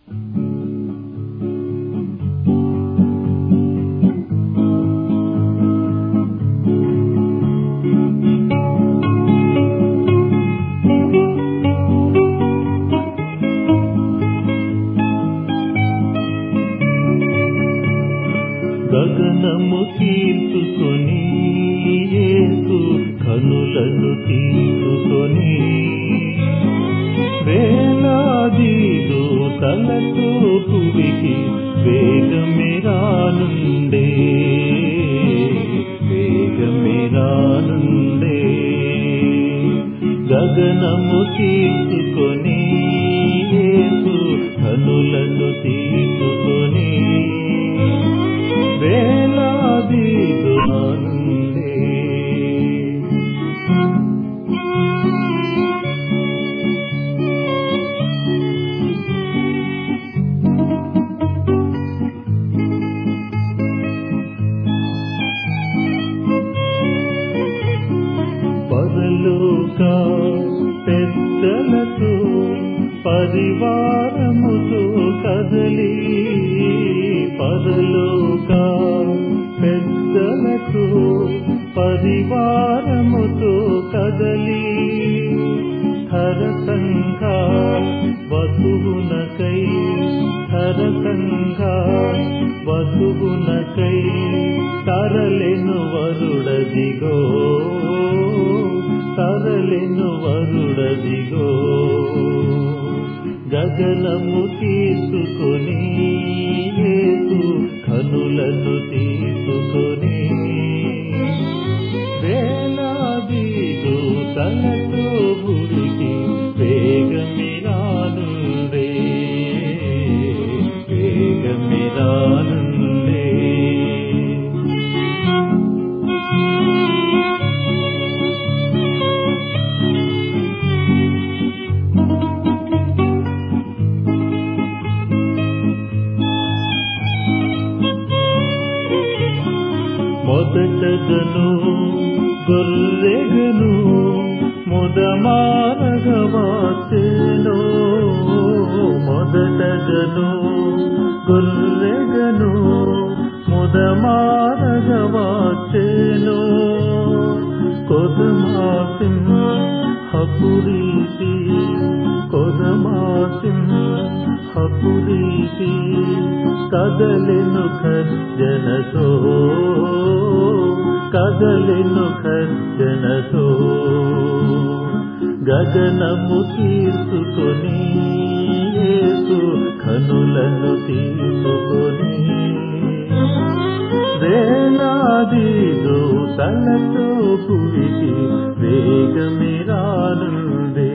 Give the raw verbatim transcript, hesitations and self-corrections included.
గగనము తీసుకొని యేసు కనులను తీసుకొని వేలాది దూతలతో భువికి వేగమే రానుండే వేగమే రానుండే గగనము తీసుకొని యేసు కనులను తీసుకొని వేలాది దూతలుండే పరలోక పెద్దలతో పరివారముతో కదలి పరలోక పెద్దలతో పరివారముతో కదలి హరసంఘ వధువునకై హరసంఘ వధువునకై తరలెను వరుడదిగో తరలెను వరుడదిగో గగనము తీసుకొని యేసు కనులను తీసుకొని వేలాది దూతలతో భువికి వేగమే రానుండే వేగమే రానుండే మొదటగను గొర్రెగను ముదమారగవాచెను మొదటగను గొర్రెగను ముదమారగవాచెను కొదమాసిం హపురీతి కొదమాసిం హపురీతి కదలెను ఖర్జనతో కదలెను ఖర్జనతో గగనము తీసుకొని యేసు కనులను తీసుకొని వేలాది దూతలతో భువికి వేగమే రానుండే